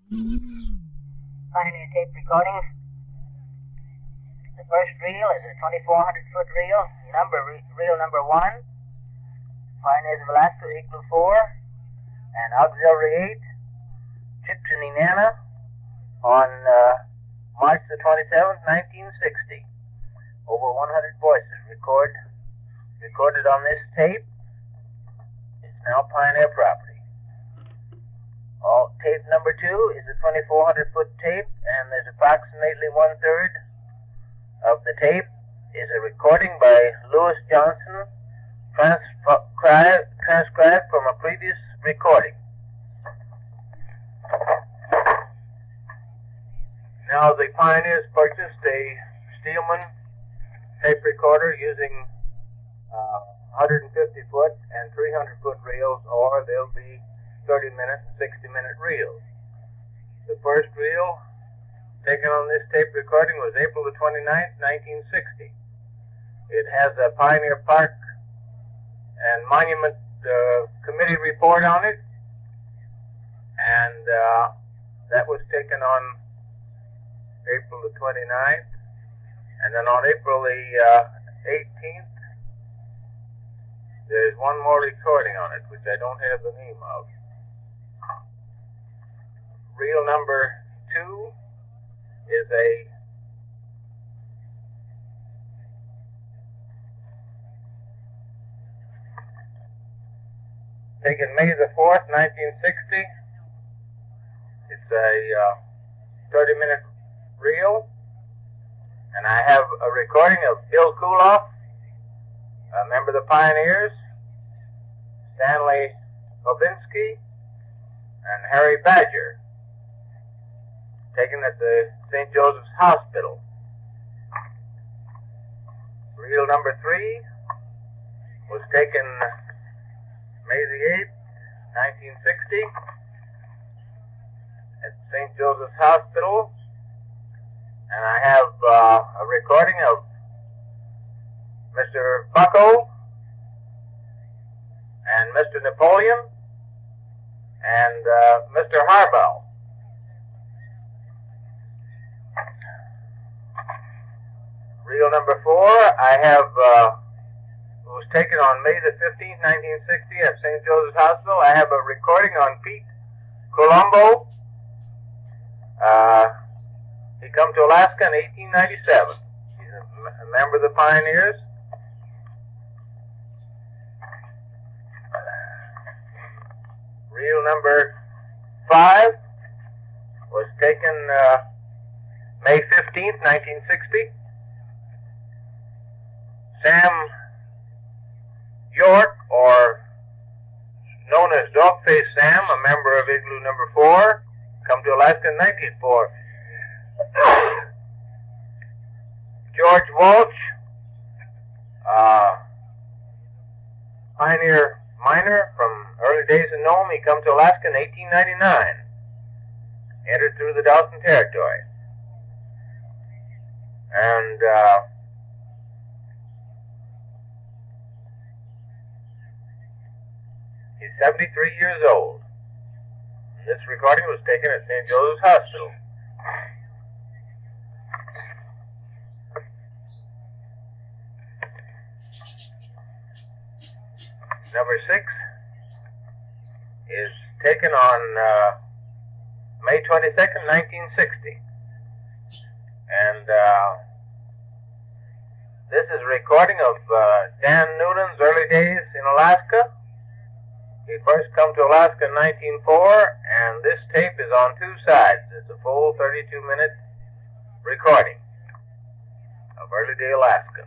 Pioneer tape recordings. The first reel is a 2,400-foot reel, reel number 1, Pioneers of Alaska, Igloo 4, and Auxiliary 8, Chipchinenana, on March the 27th, 1960. Over 100 voices recorded on this tape. It's now Pioneer property. Tape number 2 is a 2,400-foot tape, and there's approximately 1/3 of the tape is a recording by Lewis Johnson, transcribed from a previous recording. Now the Pioneers purchased a Steelman tape recorder using 150-foot and 300-foot reels, or they'll be 30-minute and 60-minute reels. The first reel taken on this tape recording was April the 29th, 1960. It has a Pioneer Park and Monument Committee report on it, and that was taken on April the 29th, and then on April the 18th, there's one more recording on it, which I don't have the name of. Reel number 2 is taken May the 4th, 1960. It's a 30-minute reel, and I have a recording of Bill Kuloff, a member of the Pioneers, Stanley Obinsky, and Harry Badger, taken at the St. Joseph's Hospital. Reel number 3 was taken May the 8th, 1960, at St. Joseph's Hospital, and I have a recording of Mr. Bucko and Mr. Napoleon and Mr. Harbaugh. Reel number 4, I have was taken on May the 15th, 1960 at St. Joseph's Hospital. I have a recording on Pete Colombo. He come to Alaska in 1897. He's a member of the Pioneers. Reel number 5 was taken May 15th, 1960. Sam York, or known as Dogface Sam, a member of Igloo number 4, come to Alaska in 1904. George Walsh, pioneer miner from early days in Nome, he come to Alaska in 1899, entered through the Dawson Territory, and he's 73 years old. This recording was taken at St. Joseph's Hospital. Number 6 is taken on May 22nd, 1960. And this is a recording of Dan Noonan's early days in Alaska. He first come to Alaska in 1904, and this tape is on 2 sides. It's a full 32-minute recording of early day Alaska.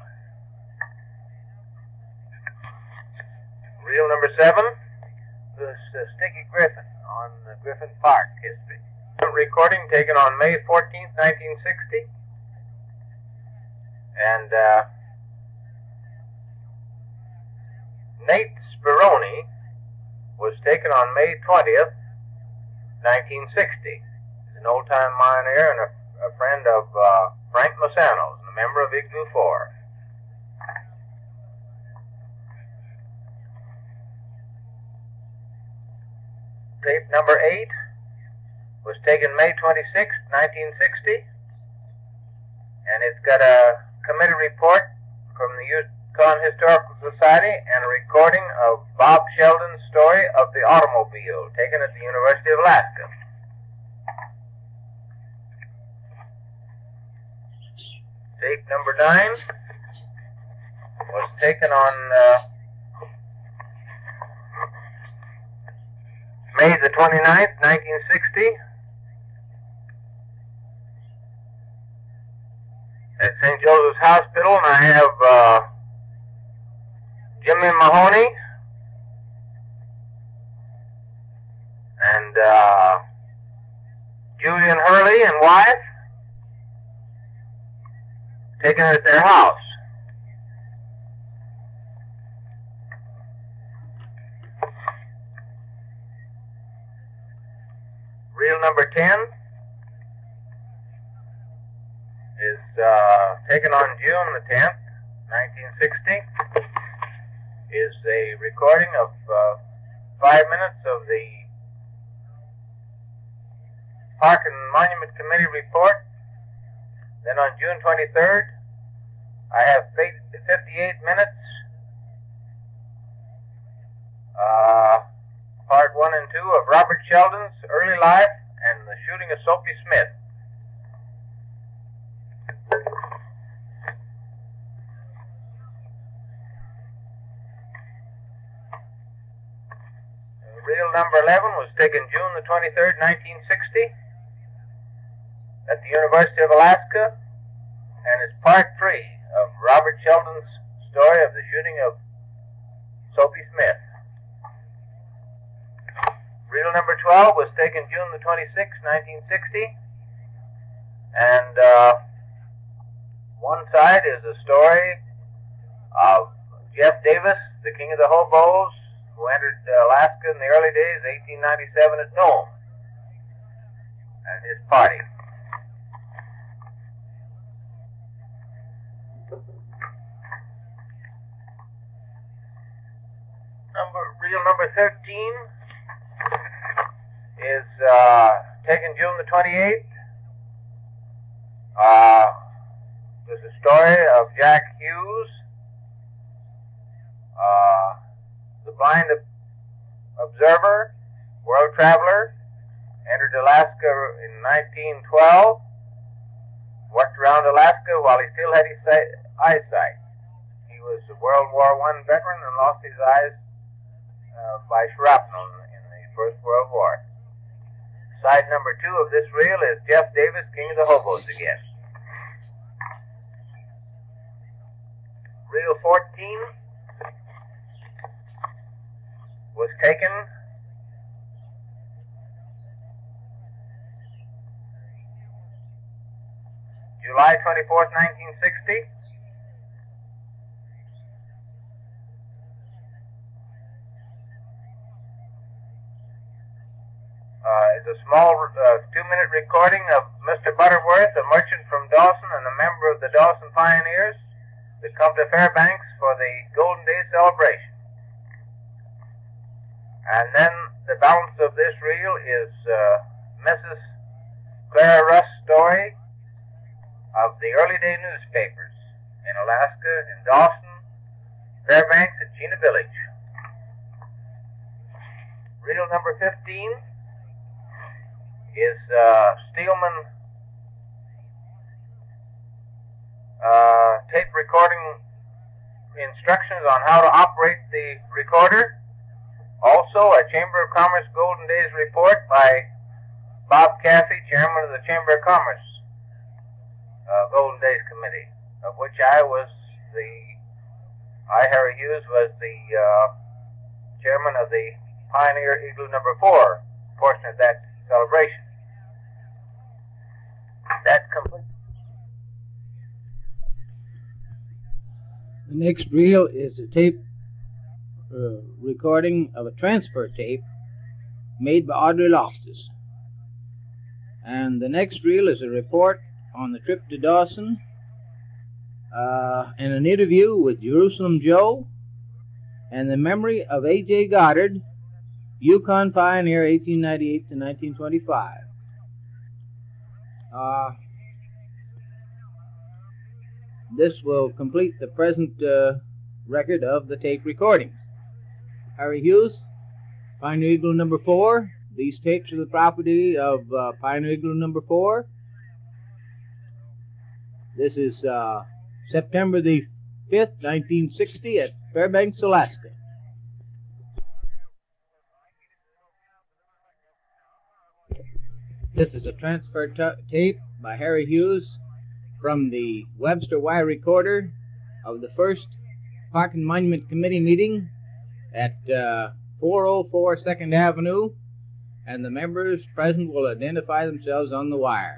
Reel number 7 was Sticky Griffin on the Griffin Park history. A recording taken on May 14th, 1960. And Nate Spironi was taken on May 20th, 1960. He's an old-time miner and a friend of Frank Mosano's, and a member of Igloo 4. Tape number 8 was taken May 26, 1960, and it's got a committee report from the Yukon Historical Society and a recording of Bob Sheldon's story of the automobile, taken at the University of Alaska. Tape number 9 was taken on May the 29th, 1960, at St. Joseph's Hospital, and I have Jimmy Mahoney and Julian Hurley and wife, taken at their house. Reel number 10 is taken on June the 10th, 1960. Is a recording of 5 minutes of the Park and Monument Committee report. Then on June 23rd, I have 58 minutes, part 1 and 2 of Robert Sheldon's early life and the shooting of Soapy Smith. Reel number 11 was taken June the 23rd, 1960, at the University of Alaska, and is part 3 of Robert Sheldon's story of the shooting of Soapy Smith. Reel number 12 was taken June the 26th, 1960, and one side is a story of Jeff Davis, the King of the Hobos, who entered Alaska in the early days, 1897, at Nome, and his party. Reel number 13 is taken June the 28th. There's a story of Jack Hughes, the blind observer, world traveler, entered Alaska in 1912, worked around Alaska while he still had his eyesight. He was a World War I veteran and lost his eyes by shrapnel in the First World War. Side number 2 of this reel is Jeff Davis, King of the Hobos again. Reel 14 was taken July 24th, 1960. It's a small 2-minute recording of Mr. Butterworth, a merchant from Dawson and a member of the Dawson Pioneers that come to Fairbanks for the Golden Day celebration. And then the balance of this reel is Mrs. Clara Russ's story of the early day newspapers in Alaska, in Dawson, Fairbanks, and Chena Village. Reel number 15 is Steelman tape recording instructions on how to operate the recorder. Also, a Chamber of Commerce Golden Days report by Bob Caffey, chairman of the Chamber of Commerce Golden Days Committee, of which Harry Hughes, was the chairman of the Pioneer Igloo number 4 portion of that celebration. That completes. The next reel is a tape recording of a transfer tape made by Audrey Loftus. And the next reel is a report on the trip to Dawson and an interview with Jerusalem Joe and the memory of A.J. Goddard, Yukon Pioneer, 1898 to 1925. This will complete the present record of the tape recordings. Harry Hughes, Pioneer Igloo number 4. These tapes are the property of Pioneer Igloo number 4. This is September the 5th, 1960 at Fairbanks, Alaska. This is a transfer tape by Harry Hughes from the Webster wire recorder of the first Park and Monument Committee meeting at 404 2nd Avenue, and the members present will identify themselves on the wire.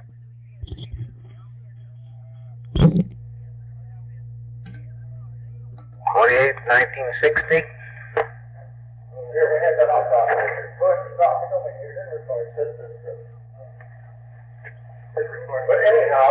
48, 1960. But anyhow,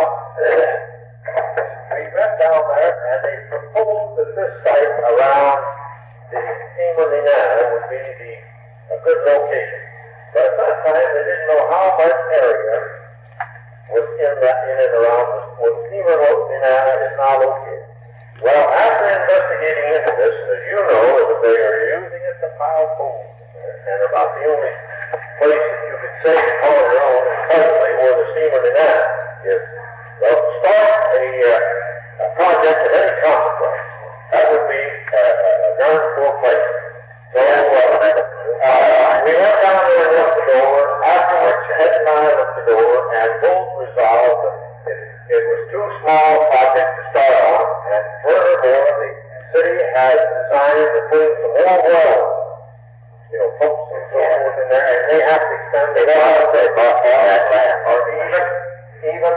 we went down there and they proposed that this site around the Steamer Nenana would be a good location. But at that time they didn't know how much area was in and around where the Steamer Nenana is now located. Well, after investigating into this, as you know, that they are using it to pile coal in there, and about the only place that you could say to call your own is presently where the Steamer Nenana is. Well, to start a project of any consequence, that would be a darn poor place. So we went down there and looked the door. Afterwards, Ed and I looked the door, and both resolved that it was too small a project to start on, and furthermore, the city has designed to put some more wells, pumps and so forth in there, and they have to extend the water they bought all that land, or even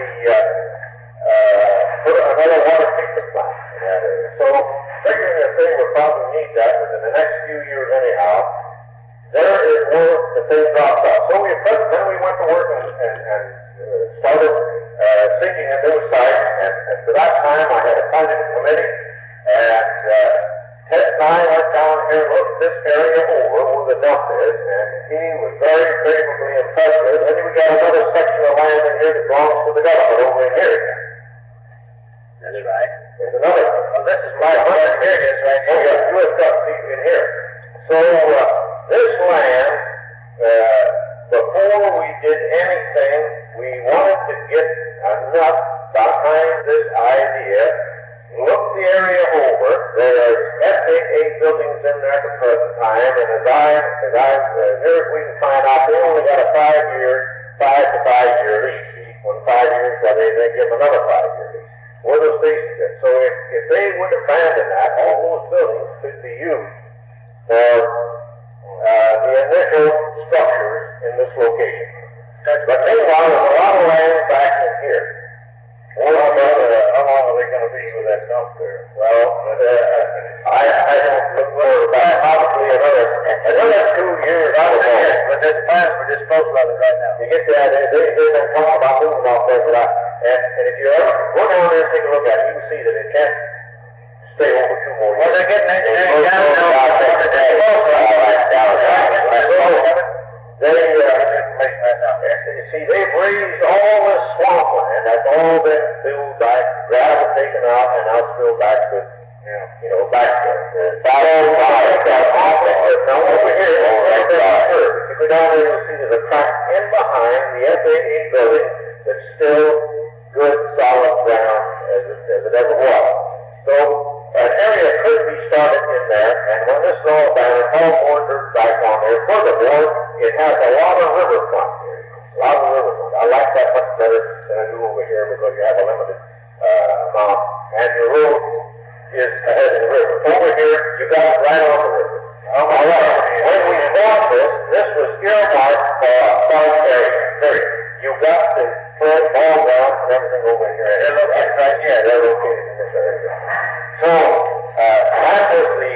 put another water treatment plant in that area. So, figuring that they would probably need that within the next few years anyhow, there is where the thing dropped off. So then we went to work and started seeking a new site, and for that time I had appointed a committee, and Ted and I went down here and looked this area over where the dump is, and he was very favorably impressed with it. Then we got another section of land in here that belongs to the government over in here. That's right. There's another one. Well, this is my land. Here it is right here. Oh, yeah, U.S. stuff in here. So this land, before we did anything, we wanted to get enough behind this idea, look the area over. There's FAA buildings in there at the present time, and as near as we can find out, they only got a 5 to 5 year lease. When 5 years, well, they give them another 5 year lease. Where those stations are. So if they would abandon that, all those buildings could be used for the initial structures in this location. But meanwhile, there's a lot of land back in here. How long are they going to be with that dump there? Well, I don't look forward back probably another 2 years. I don't know. But there's plans for disposal of it right now. You get that? They've been talking about moving off there, and if you ever go down there and take a look at it, you can see that it can't stay over 2 more years. Well, they're getting down you see, they've raised all this swampland that's all been filled back, gravel taken out, and now filled back with, back there. Now over here, right there, if you go down there, you'll see there's a track in behind the FAA building that's still good, solid ground as it ever was. So an area could be started in there, and when this is all done, all more dirt back on there. Furthermore, it has a lot of riverfront. I like that much better than I do over here because you have a limited amount, and your road is ahead of the river. Over here, you got it right on the river. All right. When we bought this was earmarked for a south area. Period. You got the plant all down and everything over here. They're located right here. They're located in this area. So that was the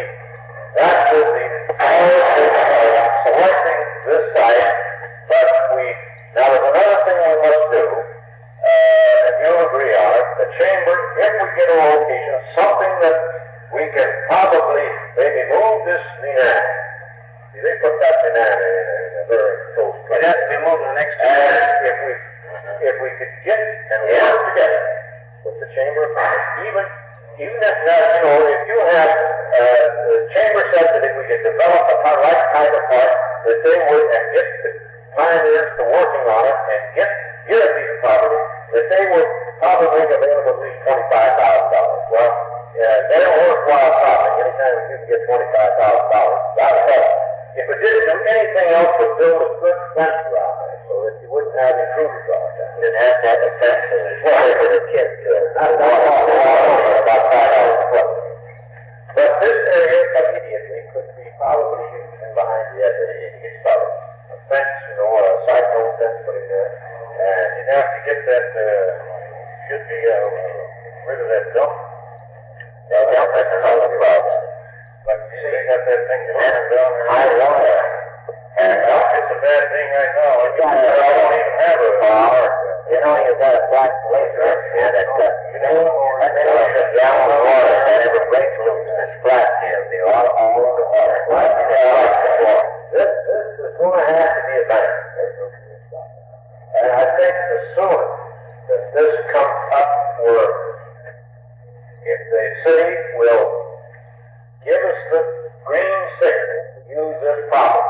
power of selecting this site. But now there's another thing we must do, if you'll agree on it, the chamber, if we get a location, something that we can probably maybe move this Nenana. See, they put that Nenana in a very close place. It has to be moved in the next 2 years. if we could get and work together with the Chamber of Commerce, even if if you have the Chamber said that if we could develop a right kind of park, that they would, and get the pioneers to working on it and get a piece of property, that they would probably make available at least $25,000. Well, they're a worthwhile project. Anytime you can get $25,000, that's all. If we didn't do anything else but build a good fence around there, so that you wouldn't have intruders all the time. You didn't have to have a fence and it's water for the kids to about $5 a foot. But this area immediately could be probably used behind the edge of the Indian started. A fence, or a cyclone fence put in there. And you'd have to get that, should be rid of that dump. That dump, that's another problem. But you see, you got that thing running down high water. And it's a bad thing right now. I don't even have a power. You know, you've got a black laser here that, that's down the water and it would break loose. It's flat here. They're all over the water. This is going to have to be abandoned. And I think the sooner that this comes up for, if the city will give us the green signal to use this property,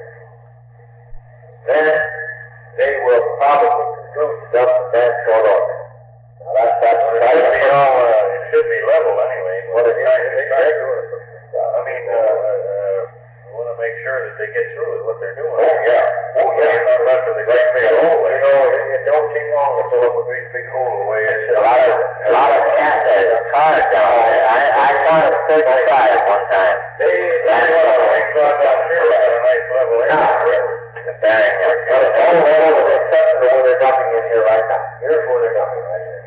then they will probably conclude to dump the damn short order. Now that's it should be level anyway. What is it? I mean, we want to make sure that they get through with what they're doing. Oh yeah. Not left with a great big hole. You know, it don't take long to fill up a great big hole away. It's a lot of cars down there. I saw it circle side one time. They got down here at a nice level area. It's all level except for where they're dumping in here right now. Here's where they're dumping right here.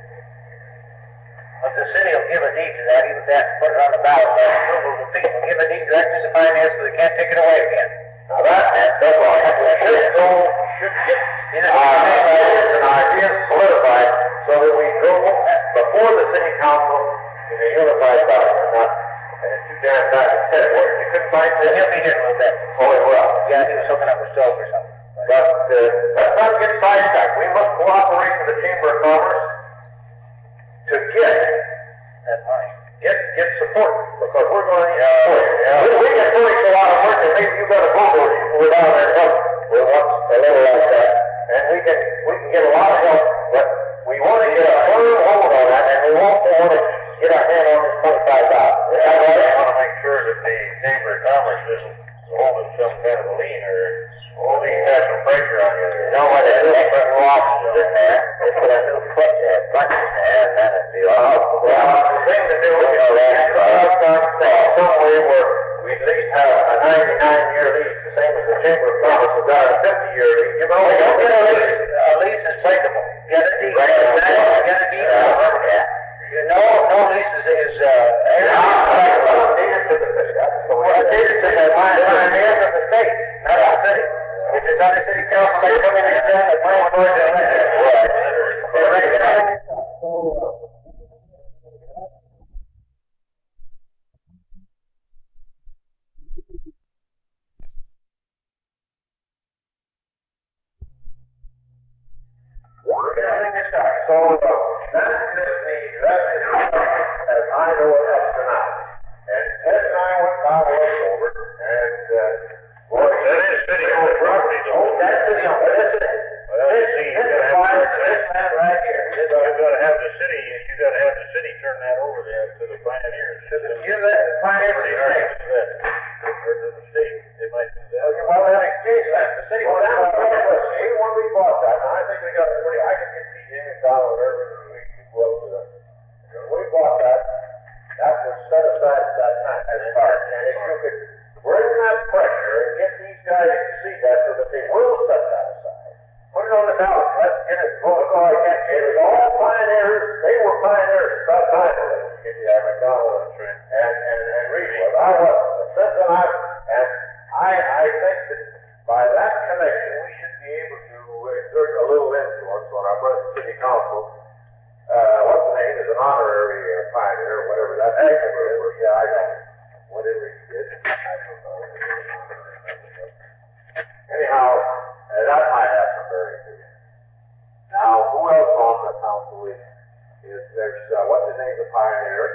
But the city will give a deed to that, even if they have to put it on the ballot. Give a deed directly to the finance so they can't take it away again. Now that's all. Should get an idea solidified so that we go before the city council in a unified ballot. Not too damn bad to say. You couldn't find this. He'll be here a little bit. Oh, he will. Yeah, he was hooking up a stove or something. But let's not get sidetracked. We must cooperate with the Chamber of Commerce to get that money. Get support, because we're going to need support. We can furnish a lot of work, and maybe you've got a bulldozer without our help. We want a little like that, and we can get a lot of help, but we want to get a firm hold on that, and we also want to get our hand on this $25,000. We want to make sure that the Chamber of Commerce isn't holding some kind of a lien or holding some pressure on you. You know what? There's new offices in there. They put a new foot in there, and then it'd be all. Well, the thing to do is some way where we at least have a 99-year lease, the same as the Chamber of Commerce has got a 50-year lease. You know, we don't get a lease. A lease is breakable. Get a deed. Get a deed. No lease is needed to the city. Needed to the pioneers of the state, not the city. If it's on the city council, they come in and extend the plan for it. So that's as I know it up to now. And Ted and I went down over, and that is city-owned property, though. That's city-owned. Well, see, you've got to have this land right here. You've got to have the city turn that over there to the pioneers. Give that to the pioneers. Or to the state. They might do that. Well, that exchange land. The city went out. Even when we bought that, and I think we got it pretty. I could get Jimmy Dollar or whatever we go up to that. When we bought that, that was set aside at that time as part. And if you could bring that pressure and get these guys to see that so that they will set that aside. Put it on the ballot. Let's get it. Oh, I can't get it. All pioneers, they were pioneers at that time. Get the McDonald and Reed was. I was. And I think that by that connection, we should be able to exert a little influence on our present city council. What's the name? Is an honorary pioneer or whatever that is. Yeah, I know. Whatever he did. I don't know. Anyhow, that might have some bearing to it. Now, There's what's his name, the pioneer?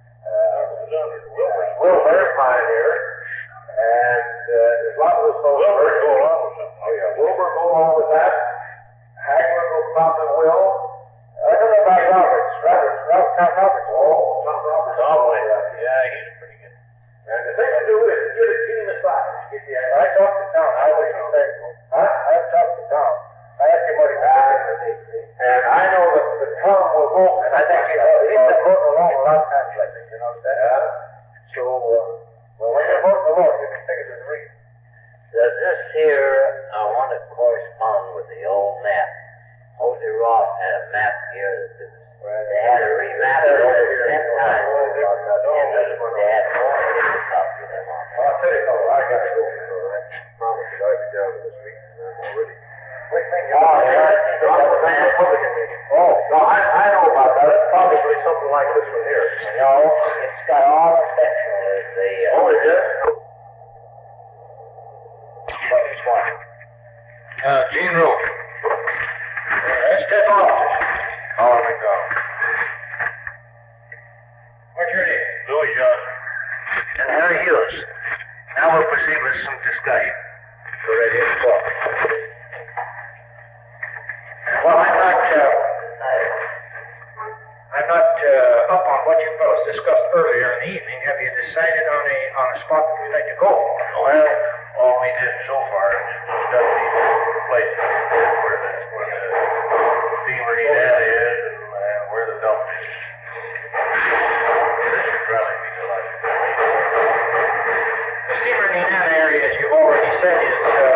Wilbur, pioneer. And there's lots of those folks. Wilbur go along with him. Oh yeah, Wilbur go along with that. Hagler will probably will. I don't know about Roberts. Tom Roberts. Oh, Tom Roberts. Yeah, he's pretty good. And the thing to do is get him aside. I talked to Tom. I was respectful. I talked to Tom. I asked him what he wanted. And I know that the Tom will vote. And I think he's been voting along a lot of times lately. You know that? Yeah. So, well, when you're voting along, you can take it to the ring. Does this here, I want to correspond with the old map. Jose Ross had a map here that they had to remap it over 10 times. And they had more helicopters to them on. I'll tell you, I got to go. I promised I'd be down this week. Already. Wait, thank you. Republican meeting. Oh, no, I know about that. It's probably something like this one here. No, it's got all the sections. Oh, it is? Gene Rowe. That's Ted Officers. Colin McDonald. What's your name? Louis Johnson. And Harry Hughes. Now we'll proceed with some discussion. Go right ahead and talk. Well, I'm not up on what you fellows discussed earlier in the evening. Have you decided on a spot that we'd like to go? Well, all we did so far is discuss these places where the steamery that is and where the dump is. This would probably be the last. The steamer in that area, as you've already said, is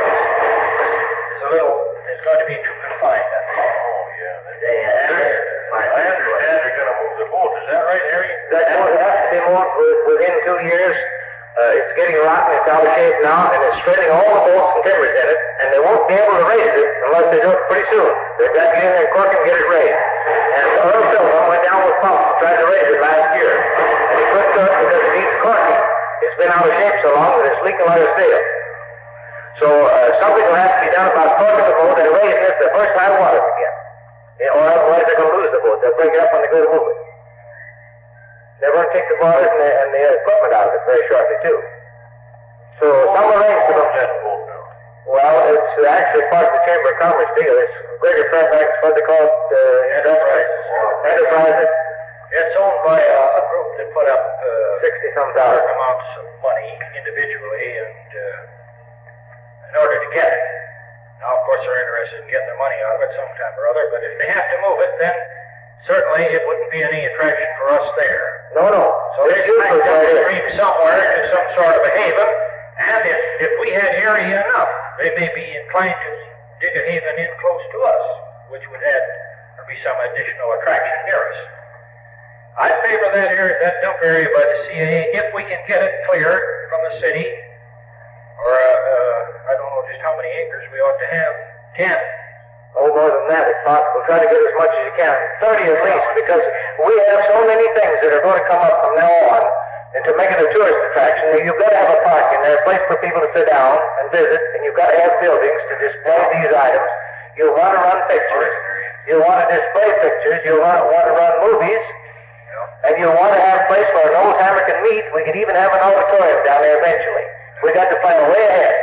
going to be too confined. Oh, yeah. I understand they're going to move the boat. Is that right, Harry? That boat has to be moved within 2 years. It's getting rotten, it's out of shape now, and it's shredding all the bolts and timbers in it, and they won't be able to raise it unless they do it pretty soon. They've got to get in there and cork and get it raised. And Earl Silver went down with pumps and tried to raise it last year, and he couldn't do it because it needs corking. It's been out of shape so long that it's leaking like a sail. So something will have to be done about corking the boat and raising it the first high water again. Or otherwise they're going to lose the boat. They'll break it up when they go to move it. They're going to take the boilers and the equipment out of it very shortly, too. So some arrangement of that boat now. Well, it's actually part of the Chamber of Commerce deal. It's Greater Fairbanks, what they call it, Enterprises. It's owned by a group that put up $60-some amounts of money individually and in order to get it. Now, of course, they're interested in getting their money out of it sometime or other, but if they have to move it, then certainly it wouldn't be any attraction for us there. No. So they should make them stream somewhere to some sort of a haven, and if we had area enough, they may be inclined to dig a haven in close to us, which would add or be some additional attraction near us. I favor that area, that dump area by the CAA, if we can get it clear from the city, or I don't know just how many acres we ought to have. 10. Oh, more than that, if possible. Try to get as much as you can. 30 at least, because we have so many things that are going to come up from now on. And to make it a tourist attraction, you've got to have a park in there, a place for people to sit down and visit, and you've got to have buildings to display these items. You'll want to run pictures. You'll want to display pictures. You'll want to run movies. And you'll want to have a place where an old timer can meet. We could even have an auditorium down there eventually. We got to plan way ahead.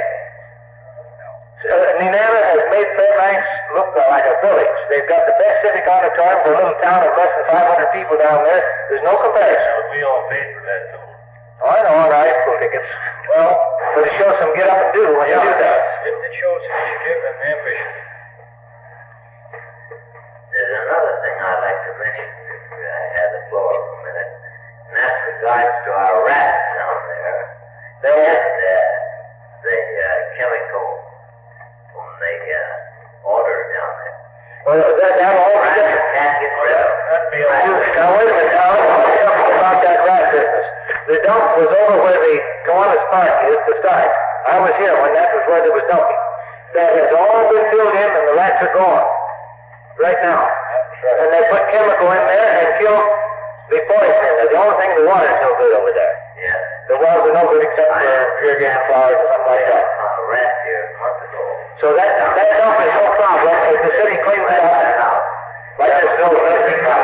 Nenana has made Fairbanks look like a village. They've got the best civic auditorium for a little town of less than 500 people down there. There's no comparison. We all paid for that, too. Oh, I know, all right, school tickets. Well, but it shows some get up and do when you do that. It shows initiative and ambition. There's another thing I'd like to mention if I have the floor for a minute, and that's regards to our rats down there. They had the chemical when they ordered down there. Well, that all Rats can't get rid of. Now, wait a minute. Now, let's say something about that rat business. The dump was over where the Kiwanis Park is to start. I was here when that was where there was dumping. That has all been filled in and the rats are gone. Right now. And they put chemical in there and killed the poison in there. The only thing, the water's no good over there. Yeah. The wells are no good except for irrigating flowers or something like that. On a rat here a month ago. So that dump is no problem if the city cleans it up. Like there's no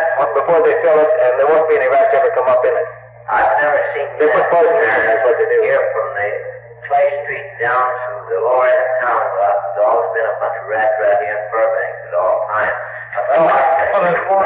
before they fill it, and there won't be any rats ever come up in it. I've never seen They put poison in it, that's what they do. Here from the Clay Street down to the lower end of town, there's always been a bunch of rats right here in Burbank at all times. Oh, there's more.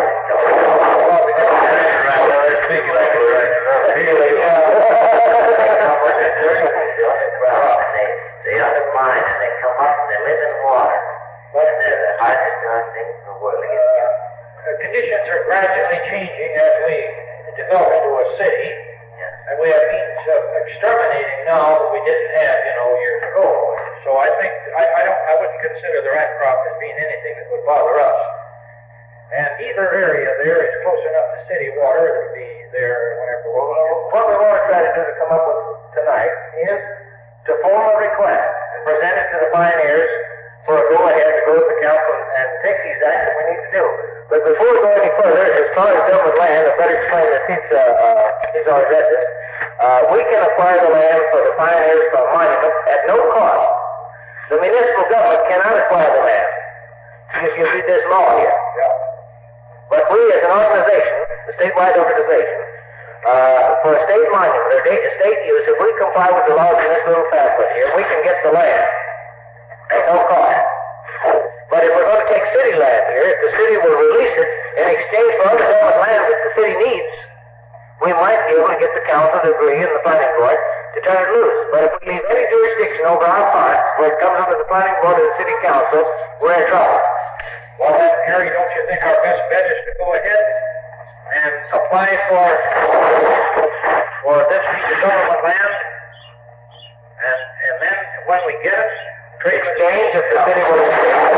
They undermine and they come up and they live in water. And they're the hardest darn things in the world to get to. Conditions are gradually changing as we develop into a city, and we have means of exterminating now that we didn't have, years ago. So I think I wouldn't consider the rat crop as being anything that would bother us. And either area there is close enough to city water to be there whenever we're What we want to try to do to come up with tonight is to form a request and present it to the pioneers for a go-ahead to go to the council and take these actions we need to do. But before we go any further, as far as government land, I better explain that he's already read this. We can acquire the land for the pioneers for a monument at no cost. The municipal government cannot acquire the land. If you read this law here. But we as an organization, a statewide organization, for a state monument or state use, if we comply with the laws in this little pamphlet here, we can get the land at no cost. But if we're going to take city land here, if the city will release it in exchange for other government land that the city needs, we might be able to get the council to agree and the planning board to turn it loose. But if we leave any jurisdiction over our part, where it comes under the planning board or the city council, we're in trouble. Well, then, Harry, don't you think our best bet is to go ahead and apply for this piece of government land, and then when we get it, trade Exchange if the city will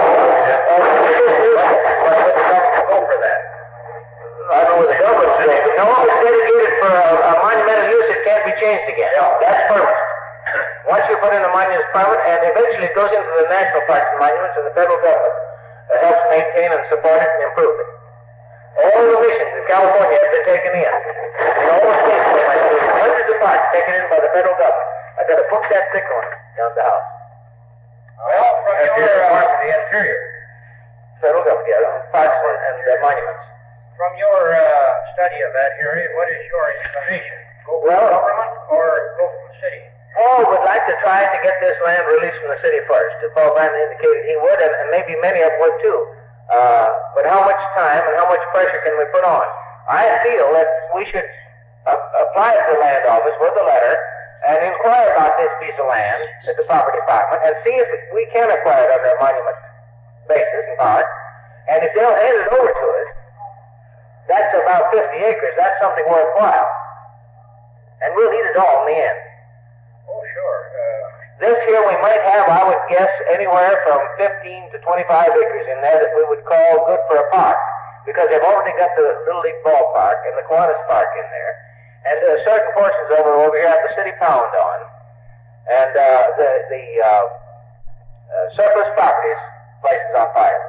go for that? I don't know where the government's going. No, it's dedicated for a monumental use, it can't be changed again. That's permanent. Once you put in a monument, it's permanent, and eventually it goes into the national parks and monuments, and the federal government helps maintain and support it and improve it. All the missions in California have been taken in. In all the states, there's hundreds of parks taken in by the federal government. I've got a book that thick one down at the house. Well, from your the interior. Federal government, yeah, parks and monuments. From your study of that, Harry, what is your inclination? Go for Well, the government or go for the city? Paul would like to try to get this land released from the city first. Paul Brandon indicated he would, and maybe many of them would too. But how much time and how much pressure can we put on? I feel that we should apply to the land office with a letter and inquire about this piece of land at the property department and see if we can acquire it under a monument basis and part. And if they'll hand it over to us, that's about 50 acres. That's something worthwhile. And we'll need it all in the end. Oh, sure. This here we might have, I would guess, anywhere from 15 to 25 acres in there that we would call good for a park. Because they've already got the Little League ballpark and the Kiwanis Park in there. And certain portions over here have the city pound on. And the surplus properties places on fire.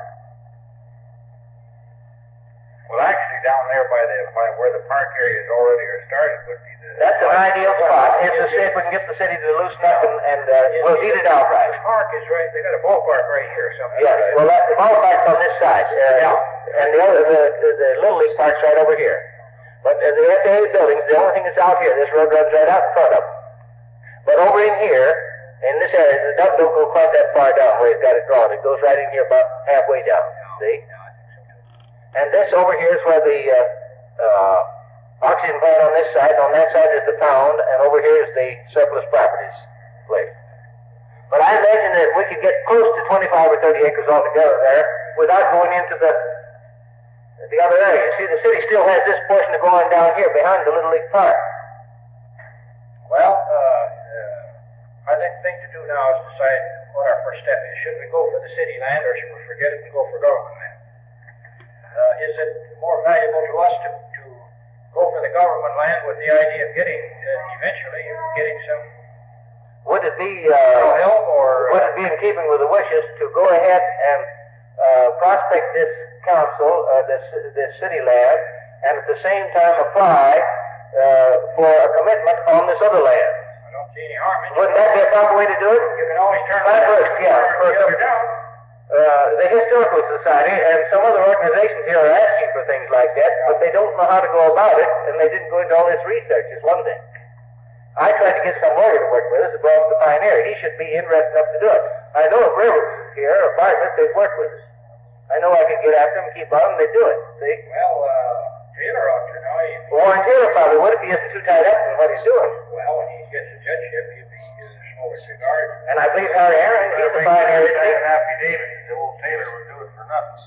Well, actually, down there by where the park areas already are started would be the... That's an ideal spot. It's to see if we can get the city to loosen up and we'll eat it outright. The park is right, they got a ballpark right here or something. Yes, right? well, the ballpark's on this side. And the Little League Park's right over here. But the FAA buildings, the only thing that's out here, this road runs right out in front of them. But over in here, in this area, the duck don't go quite that far down where he's got it drawn. It goes right in here about halfway down, see? And this over here is where the oxygen plant on this side. On that side is the pound, and over here is the surplus properties place. But I imagine that we could get close to 25 or 30 acres altogether there without going into the other area. See, the city still has this portion of going down here behind the Little League Park. Well, I think the thing to do now is decide what our first step is. Should we go for the city land or should we forget it and go for government land? Is it more valuable to us to go for the government land with the idea of getting, eventually, getting some Would it be help or... would it be in keeping with the wishes to go ahead and prospect this council, this city land, and at the same time apply for a commitment on this other land? I don't see any harm in it. Wouldn't that be a proper way to do it? You can always turn That it works, yeah. the other down. the Historical Society and some other organizations here are asking for things like that, but they don't know how to go about it, and they didn't go into all this research, is one thing. I tried to get some lawyer to work with us that belongs to Pioneer. He should be interested enough to do it. I know of railroads here, or partners, they'd work with us. I know I could get after them, keep on them, they'd do it. See? Well, Taylor ought to know. Warren Taylor probably would if he isn't too tied up in what he's doing. Well, when he gets a judgeship, he'd be smoking cigars. And I believe Harry Aaron, he's a Pioneer, isn't he? An affidavit. The old Taylor would do it for nothing.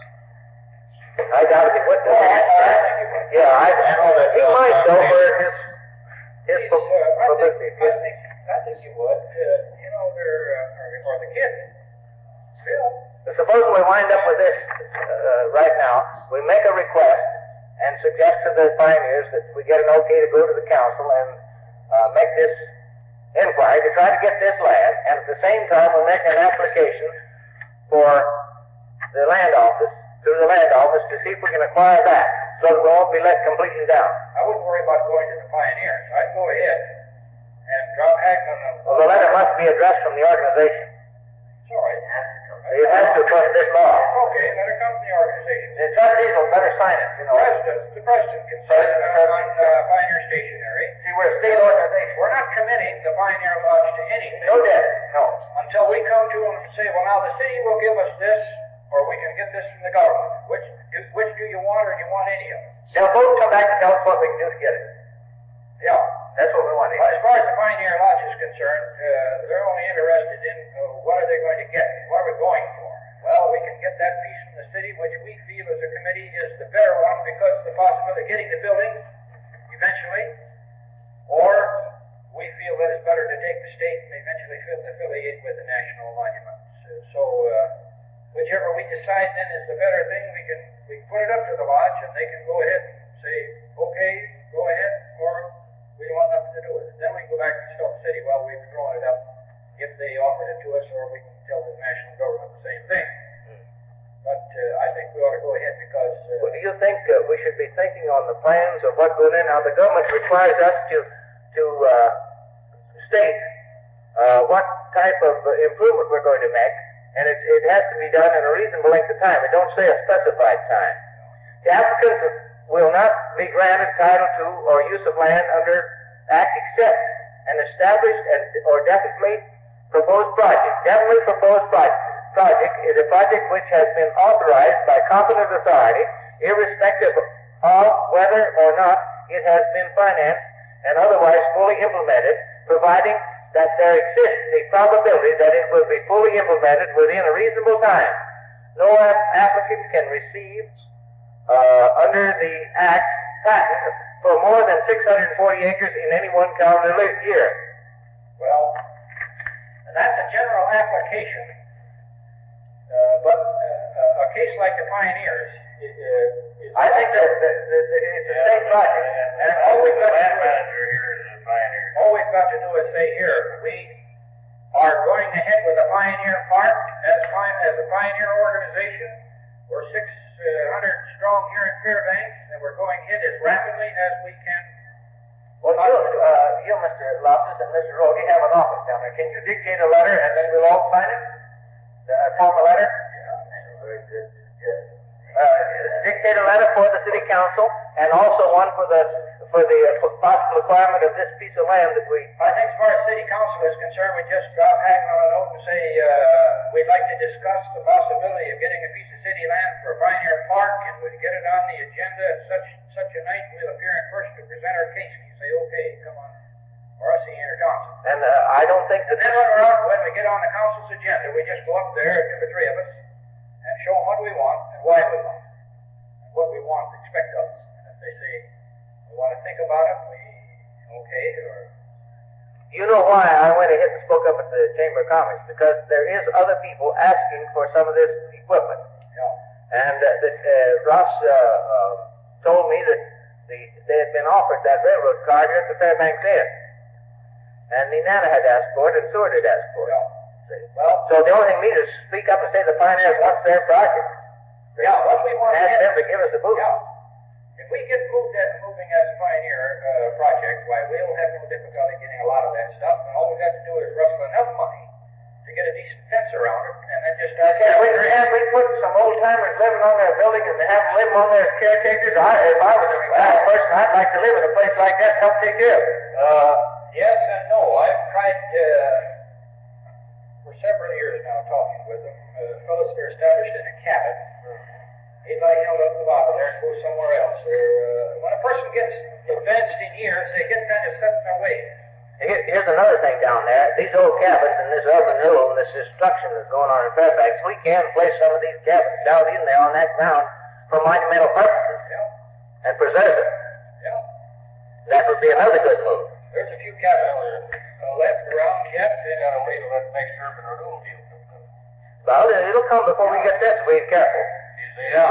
I doubt if he would. Oh, I think he would. Yeah, he might though for his publicity. I think you would. You know, or the kids. Bill. Suppose we wind up with this right now. We make a request and suggest to the Pioneers that we get an okay to go to the council and make this inquiry to try to get this land, and at the same time we make an application for the land office, through the land office, to see if we can acquire that, so that we won't be let completely down. I wouldn't worry about going to the Pioneers. I'd go ahead and drop Hagen on them. Well, the letter must be addressed from the organization. Sorry. It has to come to this law. Okay, let it come from the organization. The trustees will better sign it, you know. The president can sign it on Pioneer Stationery. See, we're a state organization. We're not committing the Pioneer Lodge to anything. No debt, no. Until we come to them and say, well, now the city will give us this, or we can get this from the government. Which do you want, or do you want any of them? They'll both come back and tell us what we can do to get it. Yeah. That's what we want. Well, as far as the Pioneer Lodge is concerned, they're only interested in what are they going to get? What are we going for? Well, we can get that piece from the city, which we feel as a committee is the better one because of the possibility of getting the building eventually, or we feel that it's better to take the state and eventually affiliate with the national monuments. So whichever we decide then is the better thing, we can put it up to the lodge and they can go ahead and say, okay, go ahead, or we don't want nothing to do with it. Then we can go back and tell the city, well, we've thrown it up if they offered it to us, or we can tell the national government the same thing. But I think we ought to go ahead because... Well, do you think we should be thinking on the plans of what goes in? Now, the government requires us to state what type of improvement we're going to make, and it has to be done in a reasonable length of time. It don't say a specified time. The applicants will not be granted title to or use of land under Act except an established or definitely proposed project. Definitely proposed project is a project which has been authorized by competent authority, irrespective of whether or not it has been financed and otherwise fully implemented, providing that there exists a probability that it will be fully implemented within a reasonable time. No applicant can receive under the Act patent for more than 640 acres in any one calendar year. Well, that's a general application, but a case like the Pioneers I think that it's a state project, and all we've got to Land do manager here is a Pioneer. is say here, we are going ahead with a Pioneer Park as a Pioneer organization. We're 600 strong here in Fairbanks, and we're going ahead as rapidly as we can. Well, you, Mr. Loftus and Mr. Rode, have an office down there. Can you dictate a letter and then we'll all sign it? Form a letter? Very good. Yes. Dictate a letter for the city council and also one for the possible acquirement of this piece of land that we... I think as far as city council is concerned, we just drop Hagen on a note and say we'd like to discuss the possibility of getting a piece of city land for a Pioneer Park, and we'd get it on the agenda at such a night. We'll appear in person to present our case. And you say, okay, come on, or I'll see you in council. And I don't think that... And then when we get on the council's agenda, we just go up there, two or three of us, and show them what we want and why we want it, and what we want to expect of us. And if they say we want to think about it, we okay, or... You know why I went ahead and spoke up at the Chamber of Commerce? Because there is other people asking for some of this equipment. Yeah. And Ross told me that they had been offered that railroad car here at the Fairbanks Inn. And Nenana had asked for it, and Seward had asked for it. Well, So the only thing we need is speak up and say the Pioneers wants their project. yeah, what we want And ask to them to give us a boost. yeah. If we get moving as a Pioneer project, why, we'll have no difficulty getting a lot of that stuff, and all we got to do is rustle enough money to get a decent fence around it, and then just start gathering. Can't we put some old timers living on their building and have them live on their caretakers? If I was a retired person, I'd like to live in a place like that and help take care of it. Yes and no. I've tried for several years now talking with them. Fellows that are established in a cabin. He'd like held up the bottle there and go somewhere else. When a person gets advanced in years, they get kind of set in their ways. Here's another thing down there. These old cabins and this urban renewal and this destruction that's going on in Fairfax, we can place some of these cabins down in there on that ground for monumental purposes and preserve it. Yeah. That would be another good move. There's a few cabins left around yet. They got to wait till that next urban renewal deal comes up. Well, it'll come before we get this. We're careful. Yeah,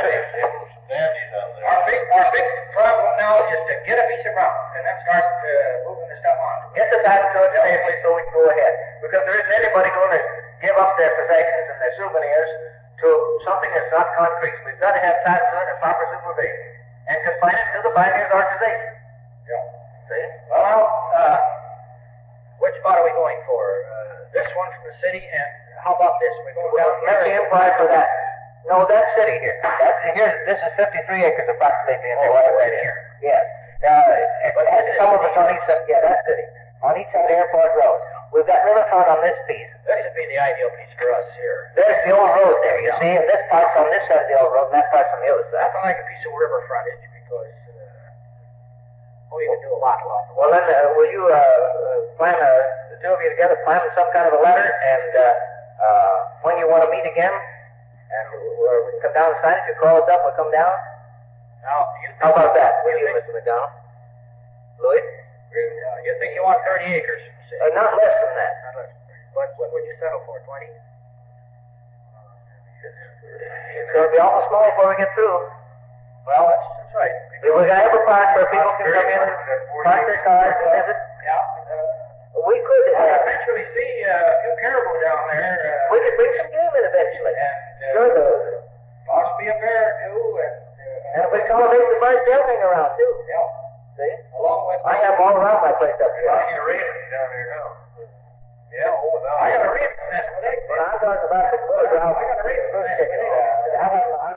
our big problem now is to get a piece of ground and then start moving the stuff on. Get the title to it safely so we can go ahead. Because there isn't anybody going to give up their possessions and their souvenirs to something that's not concrete. We've got to have title to it and proper supervision and confine it to the Pioneers Organization. Yeah. See? Well, which spot are we going for? This one from the city, and how about this? We're going down Make the here. inquiry for that. No, that's city here. This is 53 acres approximately in there. Right here. Yes. But some of us on each side, that's city. On each side of Airport Road. We've got riverfront on this piece. This would be the ideal piece for us here. There's the old road there, you see, and this part's on this side of the old road, and that part's on the other side. Nothing like a piece of river frontage because, you can do a lot. Well, then, will you plan, the two of you together, plan some kind of a letter, and when you want to meet again, and we can come down and sign it, you call us up, we'll come down. Now, How about that, will you, Mr. McDonald? Louis? You think you want 30 acres? Say. Not less than that. Not less. What would you settle for? 20? It's going to be awful small before we get through. Well, that's right. If we got every park where people can come in and park their cars and visit, we could eventually see a few caribou down there. We could bring some game in eventually. And possibly a bear or two. And if we accommodate the birds, they'll hang around too. Yeah. See? Along with I have all around my place up here. I got a raven down there now. Yeah, I got a raven nest with eggs. Well, I'm talking about the little ground. I got a raven nest with eggs. I